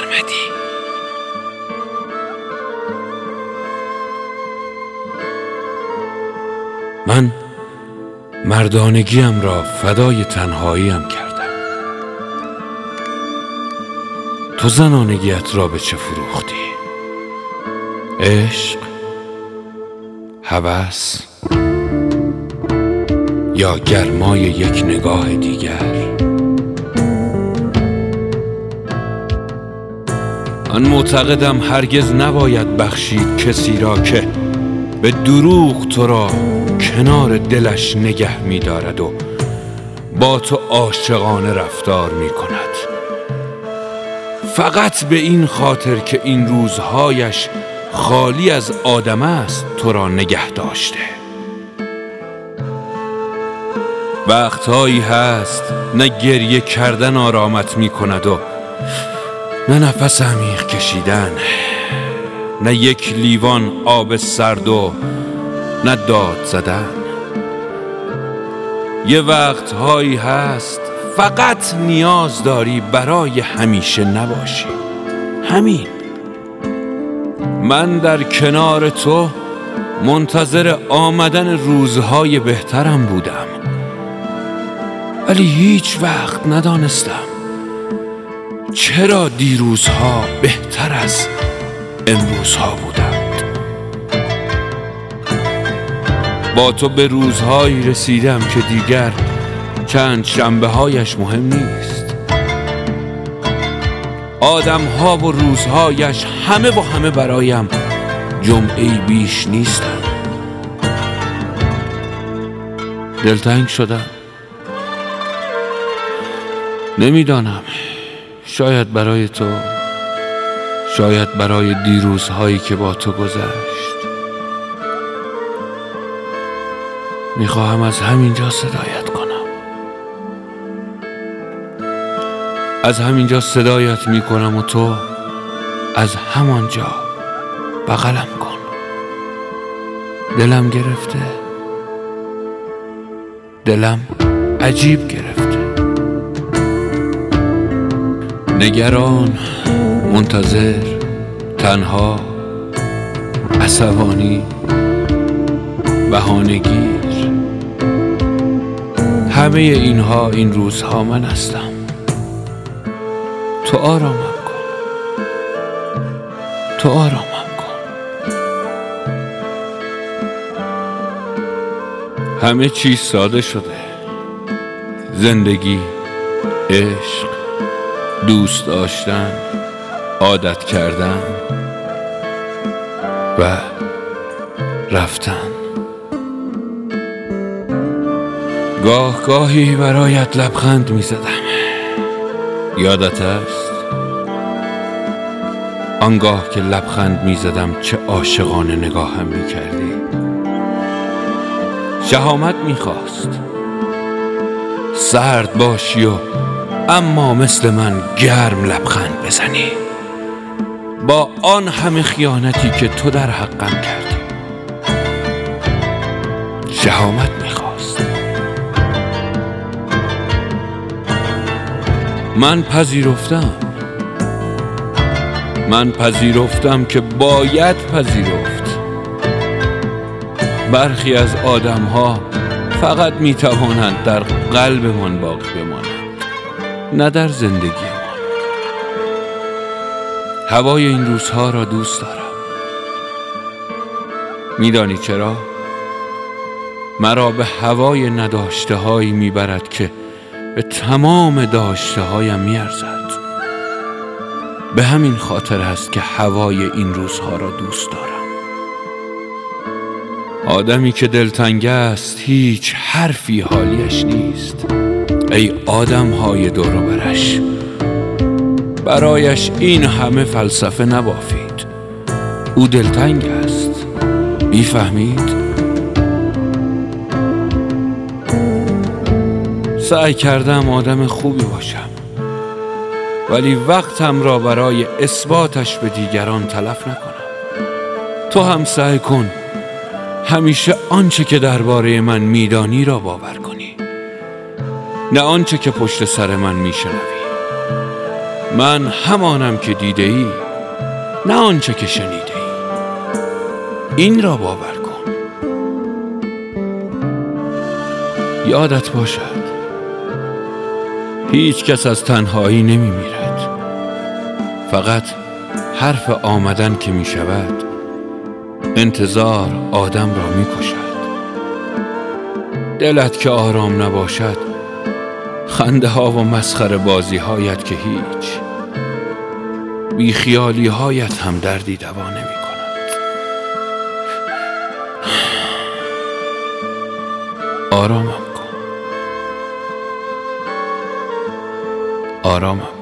سرمدی. من مردانگیم را فدای تنهاییم کردم. تو زنانگیت را به چه فروختی؟ عشق، هوس یا گرمای یک نگاه دیگر؟ من معتقدم هرگز نباید بخشید کسی را که به دروغ تو را کنار دلش نگه می دارد و با تو عاشقانه رفتار می کند، فقط به این خاطر که این روزهایش خالی از آدم است تو را نگه داشته. وقتهایی هست نه گریه کردن آرامت می کند و نه نفس عمیق کشیدن، نه یک لیوان آب سرد و نه داد زدن. یه وقتهایی هست فقط نیاز داری برای همیشه نباشی. همین. من در کنار تو منتظر آمدن روزهای بهترم بودم، ولی هیچ وقت ندانستم چرا دیروزها بهتر از امروزها بودند. با تو به روزهایی رسیدم که دیگر چند شنبه هایش مهم نیست. آدم ها و روزهایش همه و همه برایم جمعه‌ای بیش نیستم. دلتنگ شدم. نمیدانم، شاید برای تو، شاید برای دیروزهایی که با تو گذشت. میخواهم از همینجا صدایت کنم. از همینجا صدایت میکنم و تو از همانجا بغلم کن. دلم گرفته، دلم عجیب گرفته. نگران، منتظر، تنها، عصبانی، بهانه‌گیر، همه اینها این روزها من هستم. تو آرامم کن، تو آرامم کن. همه چیز ساده شده. زندگی، عشق، دوست داشتن، عادت کردن و رفتن. گاهی برایت لبخند می زدم. یادت است؟ آنگاه که لبخند می زدم چه عاشقانه نگاهم می کردی. شهامت می خواست سرد باشی و اما مثل من گرم لبخند بزنی، با آن همه خیانتی که تو در حقم کردی. شهامت می‌خواست. من پذیرفتم که باید پذیرفت. برخی از آدم‌ها فقط می‌توانند در قلبمان باقی بمانند، نه در زندگی ما. هوای این روزها را دوست دارم. میدانی چرا؟ مرا به هوای نداشته هایی میبرد که به تمام داشته هایم میارزد. به همین خاطر است که هوای این روزها را دوست دارم. آدمی که دلتنگ است هیچ حرفی حالیش نیست. ای آدم های دور و برش، برایش این همه فلسفه نبافید. او دلتنگ است. میفهمید؟ سعی کردم آدم خوبی باشم، ولی وقتم را برای اثباتش به دیگران تلف نکنم. تو هم سعی کن همیشه آنچه که درباره من میدانی را باور کنی، نه آنچه که پشت سر من میشنوی. من همانم که دیده ای، نه آنچه که شنیده ای. این را باور کن. یادت باشد هیچ کس از تنهایی نمی میرد. فقط حرف آمدن که می شود انتظار آدم را می کشد. دلت که آرام نباشد خنده ها و مسخره بازی هایت که هیچ، بی خیالی هایت هم دردی دوا نمی کند. آرامم کن، آرامم.